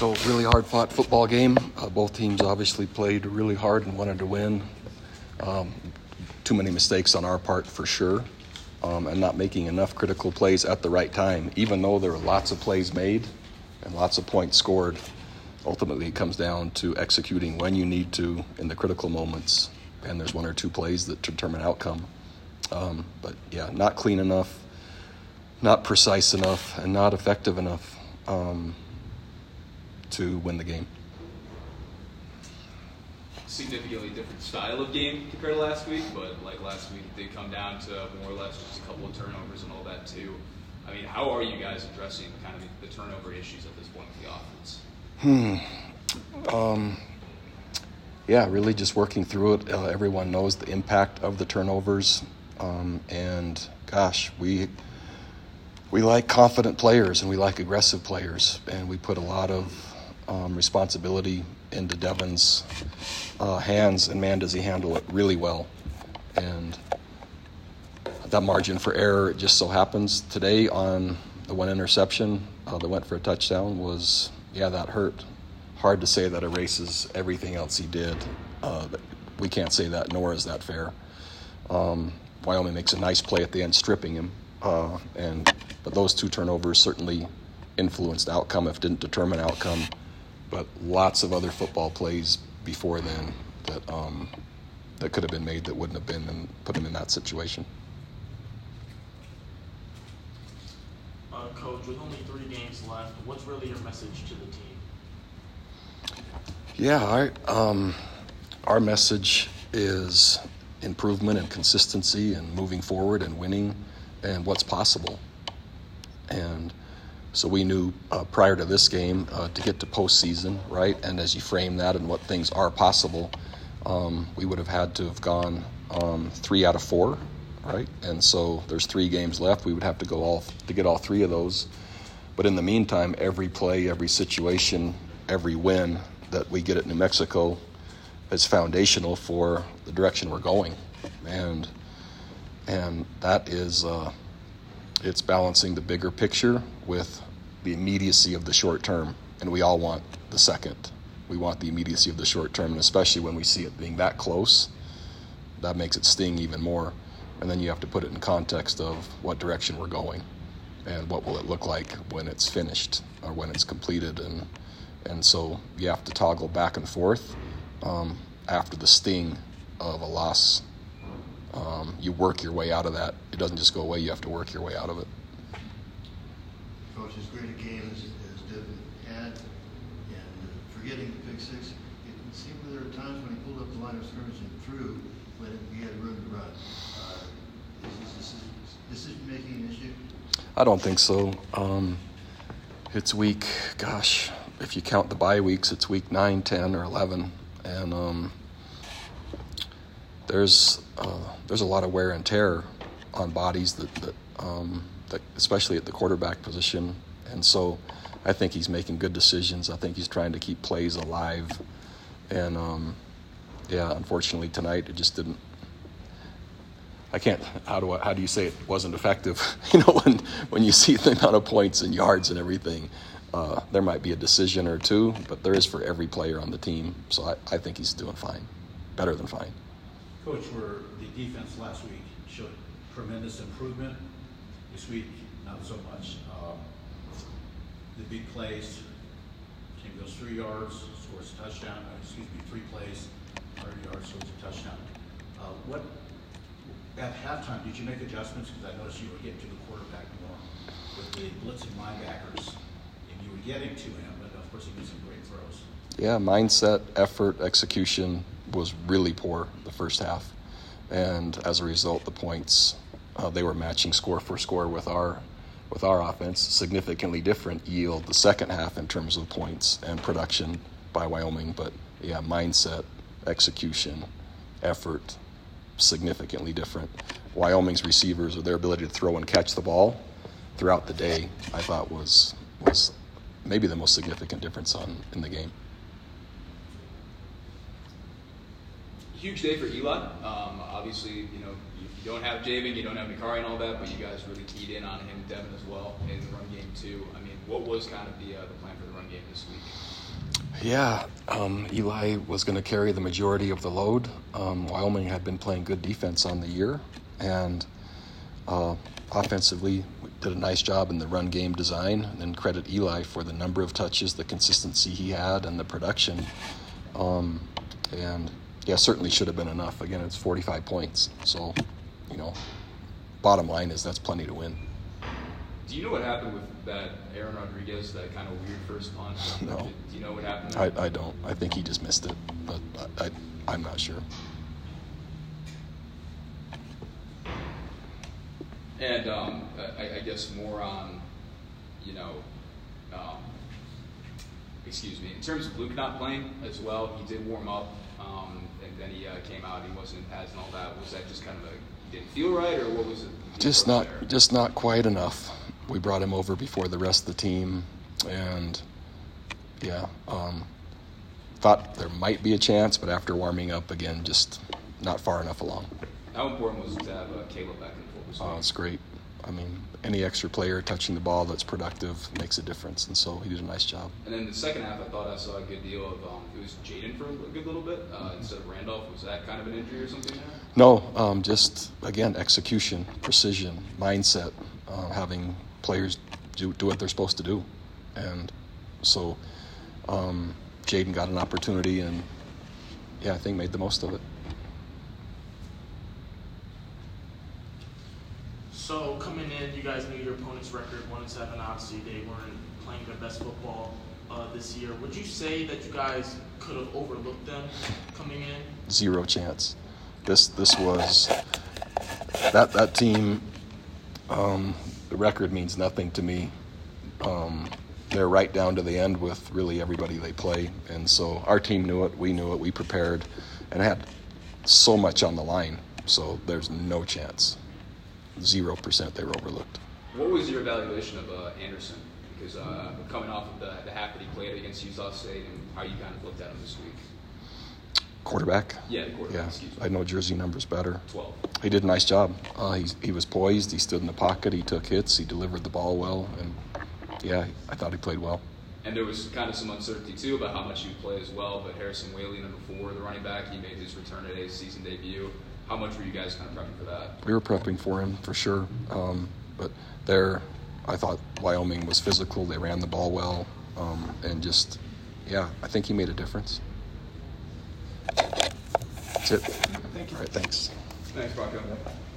So really hard-fought football game. Both teams obviously played really hard and wanted to win. Too many mistakes on our part for sure, and not making enough critical plays at the right time. Even though there were lots of plays made and lots of points scored, ultimately it comes down to executing when you need to in the critical moments. And there's one or two plays that determine outcome. But yeah, not clean enough, not precise enough, and not effective enough to win the game. Significantly different style of game compared to last week, but like last week it did come down to more or less just a couple of turnovers and all that too. I mean, how are you guys addressing kind of the turnover issues at this point with the offense? Yeah, really just working through it. Everyone knows the impact of the turnovers, and gosh, we like confident players and we like aggressive players, and we put a lot of responsibility into Devin's hands, and man, does he handle it really well. And that margin for error, it just so happens today on the one interception that went for a touchdown was, that hurt. Hard to say that erases everything else he did. We can't say that, nor is that fair. Wyoming makes a nice play at the end, stripping him, but those two turnovers certainly influenced outcome, if didn't determine outcome. But lots of other football plays before then that could have been made that wouldn't have been, and put him in that situation. Coach, with only 3 games left, what's really your message to the team? Yeah, our message is improvement and consistency and moving forward and winning and what's possible. And so we knew prior to this game to get to postseason, right? And as you frame that and what things are possible, we would have had to have gone 3 out of 4, right? And so there's 3 games left. We would have to go to get all 3 of those. But in the meantime, every play, every situation, every win that we get at New Mexico is foundational for the direction we're going. And that is it's balancing the bigger picture with the immediacy of the short term. And we all want the second. We want the immediacy of the short term, and especially when we see it being that close, that makes it sting even more. And then you have to put it in context of what direction we're going and what will it look like when it's finished or when it's completed. And so you have to toggle back and forth after the sting of a loss. You work your way out of that. It doesn't just go away. You have to work your way out of it. Coach, as great a game as Devin had, and forgetting the pick six, it seemed there were times when he pulled up the line of scrimmage and threw when he had room to run. Is decision-making an issue? I don't think so. It's week, if you count the bye weeks, it's week 9, 10, or 11. And there's a lot of wear and tear on bodies that especially at the quarterback position. And so I think he's making good decisions. I think he's trying to keep plays alive. And unfortunately tonight it just didn't. How do you say it wasn't effective? When you see the amount of points and yards and everything, there might be a decision or two, but there is for every player on the team. So I think he's doing fine, better than fine. Coach, where the defense last week showed tremendous improvement, this week not so much. The big plays, team goes 3 yards, scores a touchdown. 3 plays, 100 yards, scores a touchdown. At halftime, did you make adjustments? Because I noticed you were getting to the quarterback more with the blitzing linebackers, and you were getting to him, but of course he made some great throws. Yeah, mindset, effort, execution was really poor the first half. And as a result, the points, they were matching score for score with our offense. Significantly different yield the second half in terms of points and production by Wyoming. But yeah, mindset, execution, effort, significantly different. Wyoming's receivers, or their ability to throw and catch the ball throughout the day, I thought was maybe the most significant difference in the game. huge day for Eli. Obviously, you don't have Javen, you don't have Nikari and all that, but you guys really keyed in on him and Devin as well in the run game too. I mean, what was kind of the plan for the run game this week? Yeah, Eli was going to carry the majority of the load. Wyoming had been playing good defense on the year, and offensively we did a nice job in the run game design. And then credit Eli for the number of touches, the consistency he had, and the production. And yeah, certainly should have been enough. Again, it's 45 points, so bottom line is that's plenty to win. Do you know what happened with that Aaron Rodriguez, that kind of weird first punt? No. Do you know what happened there? I don't. I think he just missed it, but I'm not sure. And I guess more on, in terms of Luke not playing as well, he did warm up, and then he came out, he wasn't in pads and all that. Was that just kind of he didn't feel right, or what was it? Just not quite enough. We brought him over before the rest of the team, and thought there might be a chance, but after warming up again, just not far enough along. How important was it to have Caleb back in full? It's great. I mean, any extra player touching the ball that's productive makes a difference, and so he did a nice job. And then the second half, I thought I saw a good deal of it was Jaden for a good little bit instead of Randolph. Was that kind of an injury or something there? No, just again execution, precision, mindset, having players do what they're supposed to do, and so Jaden got an opportunity, and I think made the most of it. So coming in, you guys knew your opponent's record, 1-7. Obviously, they weren't playing their best football this year. Would you say that you guys could have overlooked them coming in? Zero chance. This was that team. The record means nothing to me. They're right down to the end with really everybody they play, and so our team knew it. We knew it. We prepared, and had so much on the line. So there's no chance. 0% they were overlooked. What was your evaluation of Anderson? Because coming off of the half that he played against Utah State, and how you kind of looked at him this week? Quarterback? Yeah, the quarterback, excuse me. I know jersey numbers better. 12. He did a nice job. He was poised. He stood in the pocket. He took hits. He delivered the ball well. And, I thought he played well. And there was kind of some uncertainty, too, about how much he would play as well. But Harrison Whaley, number 4, the running back, he made his return at his season debut. How much were you guys kind of prepping for that? We were prepping for him, for sure. But I thought Wyoming was physical. They ran the ball well. And just, I think he made a difference. That's it. Thank you. All right, thanks. Thanks, Rocco.